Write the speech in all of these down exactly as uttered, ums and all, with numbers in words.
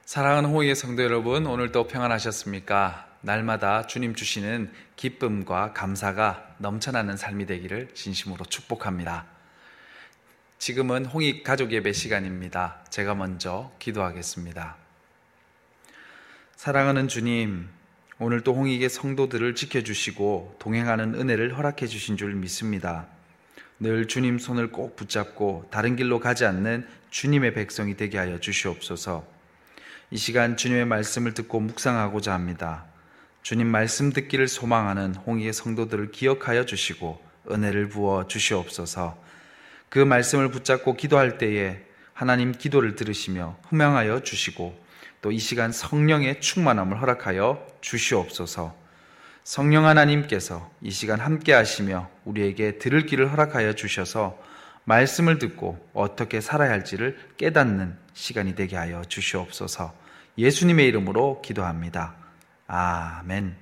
사랑하는 호의의 성도 여러분, 오늘도 평안하셨습니까? 날마다 주님 주시는 기쁨과 감사가 넘쳐나는 삶이 되기를 진심으로 축복합니다. 지금은 홍익 가족 예배 시간입니다. 제가 먼저 기도하겠습니다. 사랑하는 주님, 오늘도 홍익의 성도들을 지켜주시고 동행하는 은혜를 허락해 주신 줄 믿습니다. 늘 주님 손을 꼭 붙잡고 다른 길로 가지 않는 주님의 백성이 되게 하여 주시옵소서. 이 시간 주님의 말씀을 듣고 묵상하고자 합니다. 주님 말씀 듣기를 소망하는 홍익의 성도들을 기억하여 주시고 은혜를 부어 주시옵소서. 그 말씀을 붙잡고 기도할 때에 하나님 기도를 들으시며 흠양하여 주시고 또 이 시간 성령의 충만함을 허락하여 주시옵소서. 성령 하나님께서 이 시간 함께 하시며 우리에게 들을 길을 허락하여 주셔서 말씀을 듣고 어떻게 살아야 할지를 깨닫는 시간이 되게 하여 주시옵소서. 예수님의 이름으로 기도합니다. 아멘.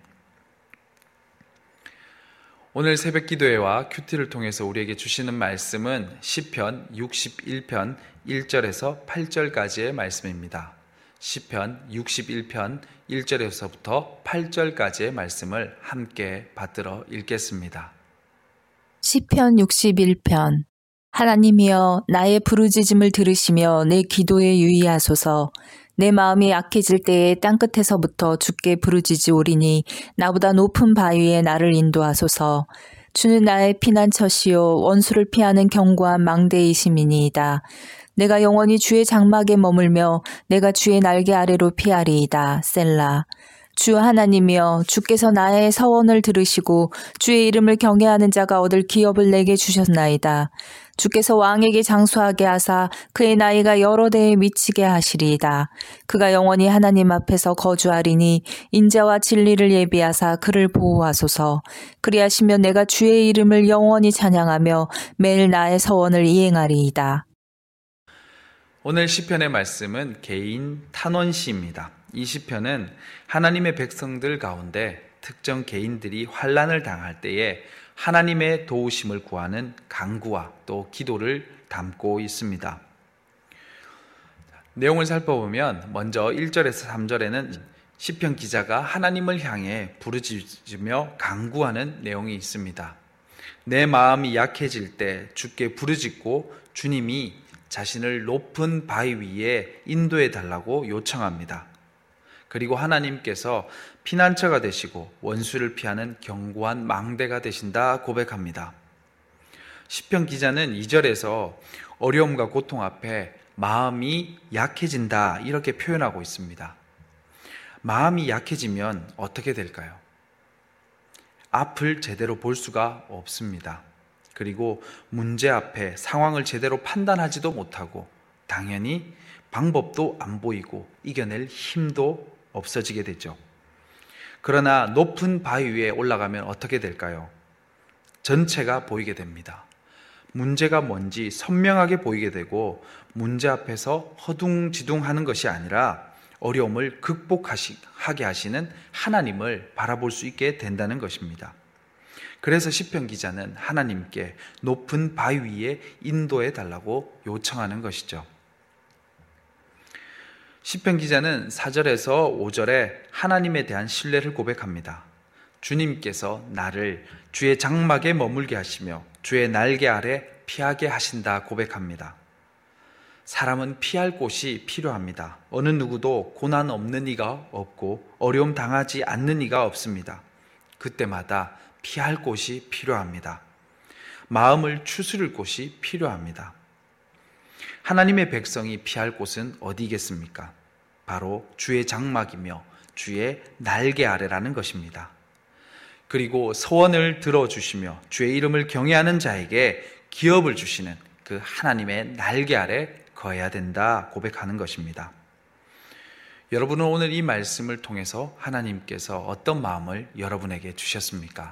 오늘 새벽 기도회와 큐티를 통해서 우리에게 주시는 말씀은 시편 육십일 편 일 절에서 팔 절까지의 말씀입니다. 시편 육십일 편 일 절에서부터 팔 절까지의 말씀을 함께 받들어 읽겠습니다. 시편 육십일 편. 하나님이여, 나의 부르짖음을 들으시며 내 기도에 유의하소서. 내 마음이 약해질 때에 땅끝에서부터 주께 부르짖으오리니 나보다 높은 바위에 나를 인도하소서. 주는 나의 피난처시요 원수를 피하는 견고한 망대이심이니이다. 내가 영원히 주의 장막에 머물며 내가 주의 날개 아래로 피하리이다. 셀라. 주 하나님이여, 주께서 나의 서원을 들으시고 주의 이름을 경외하는 자가 얻을 기업을 내게 주셨나이다. 주께서 왕에게 장수하게 하사 그의 나이가 여러 대에 미치게 하시리이다. 그가 영원히 하나님 앞에서 거주하리니 인자와 진리를 예비하사 그를 보호하소서. 그리하시면 내가 주의 이름을 영원히 찬양하며 매일 나의 서원을 이행하리이다. 오늘 시편의 말씀은 개인 탄원시입니다. 이 시편은 하나님의 백성들 가운데 특정 개인들이 환난을 당할 때에 하나님의 도우심을 구하는 간구와 또 기도를 담고 있습니다. 내용을 살펴보면 먼저 일 절에서 삼 절에는 시편 기자가 하나님을 향해 부르짖으며 간구하는 내용이 있습니다. 내 마음이 약해질 때 주께 부르짖고 주님이 자신을 높은 바위 위에 인도해 달라고 요청합니다. 그리고 하나님께서 피난처가 되시고 원수를 피하는 견고한 망대가 되신다 고백합니다. 시편 기자는 이 절에서 어려움과 고통 앞에 마음이 약해진다 이렇게 표현하고 있습니다. 마음이 약해지면 어떻게 될까요? 앞을 제대로 볼 수가 없습니다. 그리고 문제 앞에 상황을 제대로 판단하지도 못하고 당연히 방법도 안 보이고 이겨낼 힘도 없어지게 되죠. 그러나 높은 바위 위에 올라가면 어떻게 될까요? 전체가 보이게 됩니다. 문제가 뭔지 선명하게 보이게 되고 문제 앞에서 허둥지둥하는 것이 아니라 어려움을 극복하게 하시는 하나님을 바라볼 수 있게 된다는 것입니다. 그래서 시편 기자는 하나님께 높은 바위 위에 인도해 달라고 요청하는 것이죠. 시편 기자는 사 절에서 오 절에 하나님에 대한 신뢰를 고백합니다. 주님께서 나를 주의 장막에 머물게 하시며 주의 날개 아래 피하게 하신다 고백합니다. 사람은 피할 곳이 필요합니다. 어느 누구도 고난 없는 이가 없고 어려움 당하지 않는 이가 없습니다. 그때마다 피할 곳이 필요합니다. 마음을 추스릴 곳이 필요합니다. 하나님의 백성이 피할 곳은 어디겠습니까? 바로 주의 장막이며 주의 날개 아래라는 것입니다. 그리고 소원을 들어주시며 주의 이름을 경외하는 자에게 기업을 주시는 그 하나님의 날개 아래 거해야 된다 고백하는 것입니다. 여러분은 오늘 이 말씀을 통해서 하나님께서 어떤 마음을 여러분에게 주셨습니까?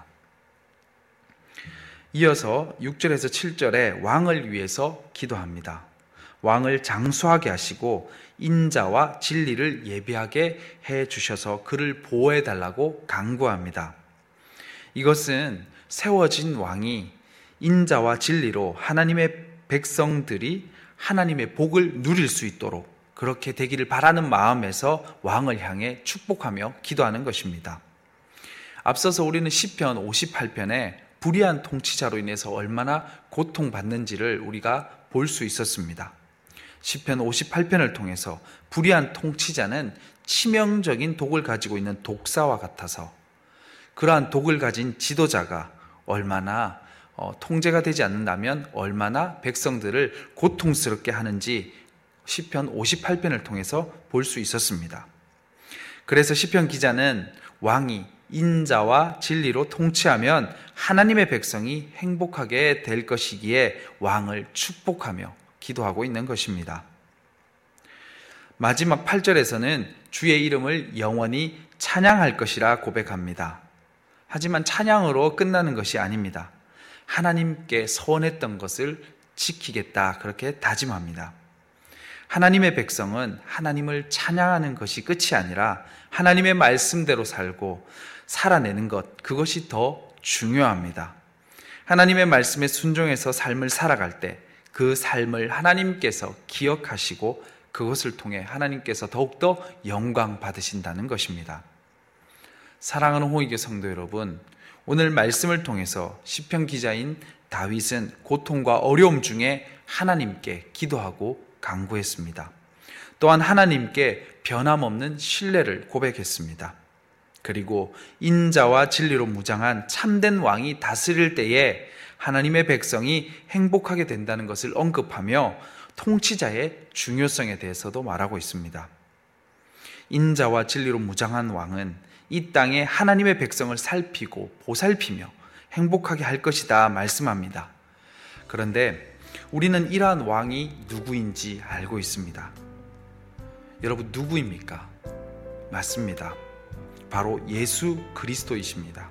이어서 육 절에서 칠 절에 왕을 위해서 기도합니다. 왕을 장수하게 하시고 인자와 진리를 예비하게 해 주셔서 그를 보호해 달라고 간구합니다. 이것은 세워진 왕이 인자와 진리로 하나님의 백성들이 하나님의 복을 누릴 수 있도록 그렇게 되기를 바라는 마음에서 왕을 향해 축복하며 기도하는 것입니다. 앞서서 우리는 시편 오십팔 편에 불의한 통치자로 인해서 얼마나 고통받는지를 우리가 볼 수 있었습니다. 시편 오십팔 편을 통해서 불의한 통치자는 치명적인 독을 가지고 있는 독사와 같아서 그러한 독을 가진 지도자가 얼마나 어, 통제가 되지 않는다면 얼마나 백성들을 고통스럽게 하는지 시편 오십팔 편을 통해서 볼 수 있었습니다. 그래서 시편 기자는 왕이 인자와 진리로 통치하면 하나님의 백성이 행복하게 될 것이기에 왕을 축복하며 기도하고 있는 것입니다. 마지막 팔 절에서는 주의 이름을 영원히 찬양할 것이라 고백합니다. 하지만 찬양으로 끝나는 것이 아닙니다. 하나님께 서원했던 것을 지키겠다, 그렇게 다짐합니다. 하나님의 백성은 하나님을 찬양하는 것이 끝이 아니라 하나님의 말씀대로 살고 살아내는 것, 그것이 더 중요합니다. 하나님의 말씀에 순종해서 삶을 살아갈 때 그 삶을 하나님께서 기억하시고 그것을 통해 하나님께서 더욱더 영광 받으신다는 것입니다. 사랑하는 홍익교 성도 여러분, 오늘 말씀을 통해서 시편 기자인 다윗은 고통과 어려움 중에 하나님께 기도하고 간구했습니다. 또한 하나님께 변함없는 신뢰를 고백했습니다. 그리고 인자와 진리로 무장한 참된 왕이 다스릴 때에 하나님의 백성이 행복하게 된다는 것을 언급하며 통치자의 중요성에 대해서도 말하고 있습니다. 인자와 진리로 무장한 왕은 이 땅에 하나님의 백성을 살피고 보살피며 행복하게 할 것이다 말씀합니다. 그런데 우리는 이러한 왕이 누구인지 알고 있습니다. 여러분, 누구입니까? 맞습니다. 바로 예수 그리스도이십니다.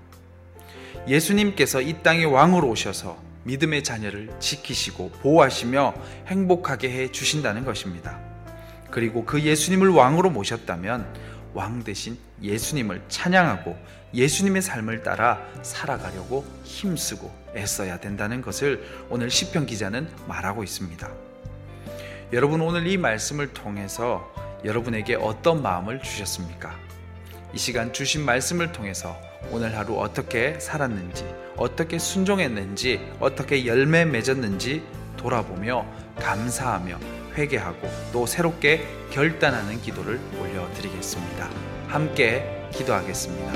예수님께서 이 땅에 왕으로 오셔서 믿음의 자녀를 지키시고 보호하시며 행복하게 해 주신다는 것입니다. 그리고 그 예수님을 왕으로 모셨다면 왕 대신 예수님을 찬양하고 예수님의 삶을 따라 살아가려고 힘쓰고 애써야 된다는 것을 오늘 시편 기자는 말하고 있습니다. 여러분, 오늘 이 말씀을 통해서 여러분에게 어떤 마음을 주셨습니까? 이 시간 주신 말씀을 통해서 오늘 하루 어떻게 살았는지, 어떻게 순종했는지, 어떻게 열매 맺었는지 돌아보며 감사하며 회개하고 또 새롭게 결단하는 기도를 올려드리겠습니다. 함께 기도하겠습니다.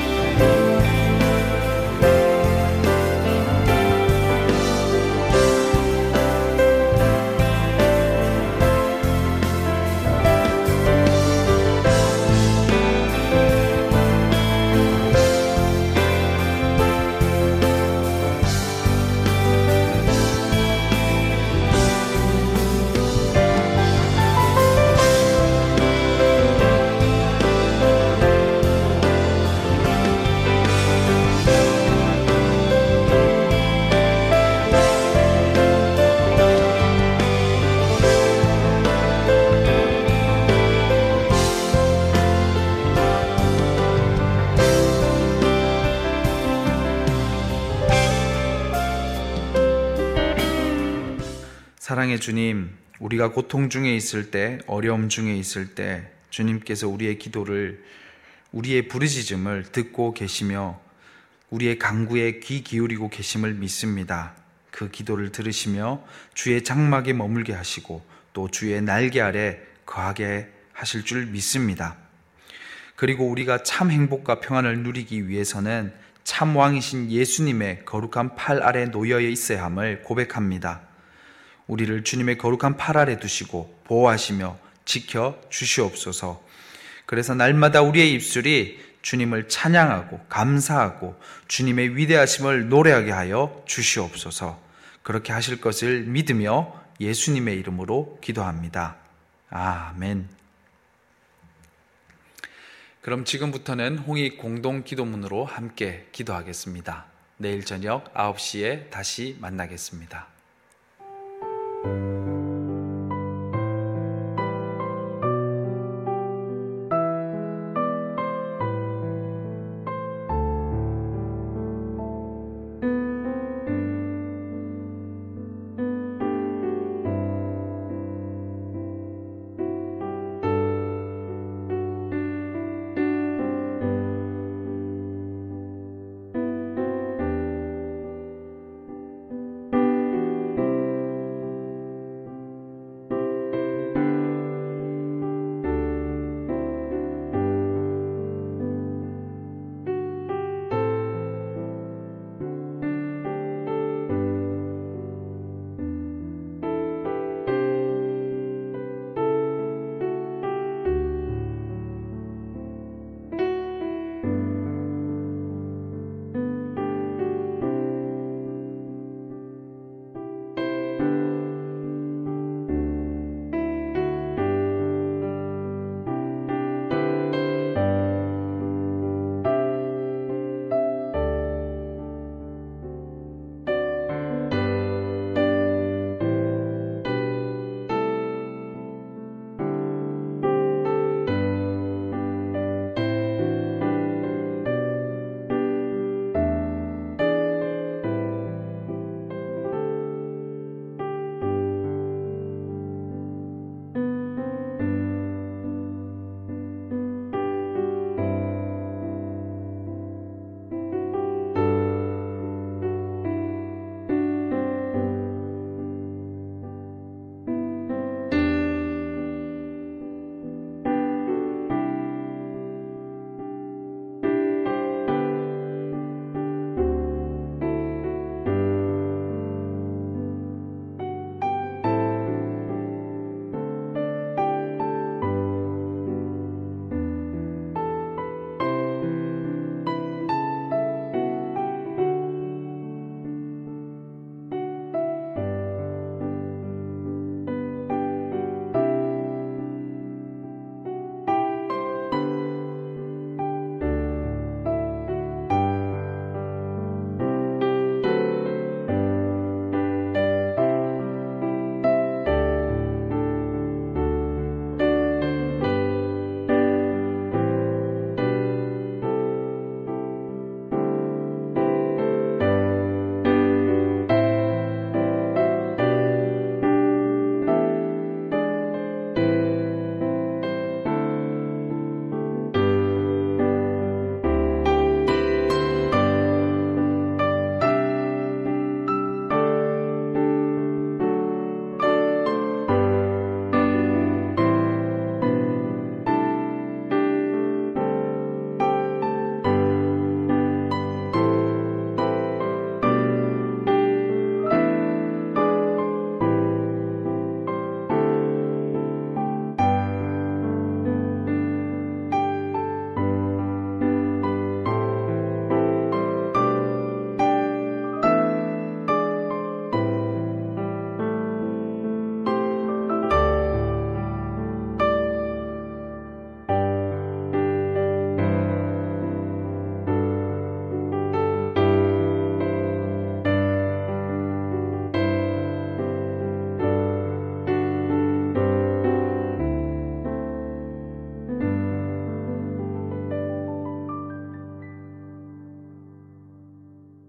사랑의 주님, 우리가 고통 중에 있을 때, 어려움 중에 있을 때 주님께서 우리의 기도를, 우리의 부르짖음을 듣고 계시며 우리의 간구에 귀 기울이고 계심을 믿습니다. 그 기도를 들으시며 주의 장막에 머물게 하시고 또 주의 날개 아래 거하게 하실 줄 믿습니다. 그리고 우리가 참 행복과 평안을 누리기 위해서는 참 왕이신 예수님의 거룩한 팔 아래 놓여 있어야 함을 고백합니다. 우리를 주님의 거룩한 팔 아래 두시고 보호하시며 지켜 주시옵소서. 그래서 날마다 우리의 입술이 주님을 찬양하고 감사하고 주님의 위대하심을 노래하게 하여 주시옵소서. 그렇게 하실 것을 믿으며 예수님의 이름으로 기도합니다. 아멘. 그럼 지금부터는 홍익 공동 기도문으로 함께 기도하겠습니다. 내일 저녁 아홉 시에 다시 만나겠습니다. Thank you.